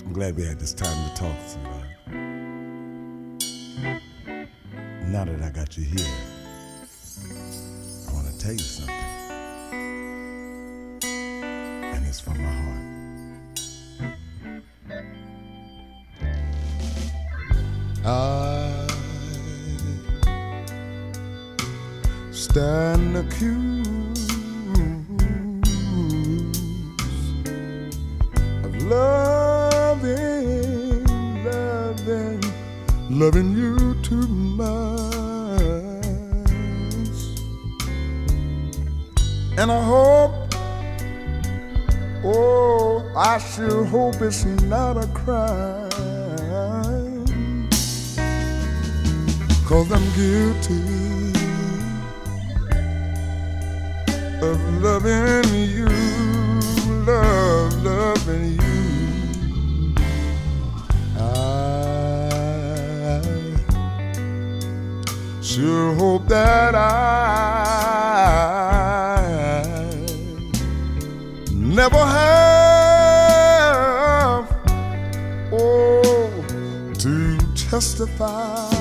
I'm glad we had this time to talk, sweetheart. Now that I got you here, I want to tell you something. And it's from my heart. I stand accused of loving you too much. And I hope, oh, I sure hope it's not a crime, 'cause I'm guilty of loving you, loving you. I sure hope that I never have, oh, to testify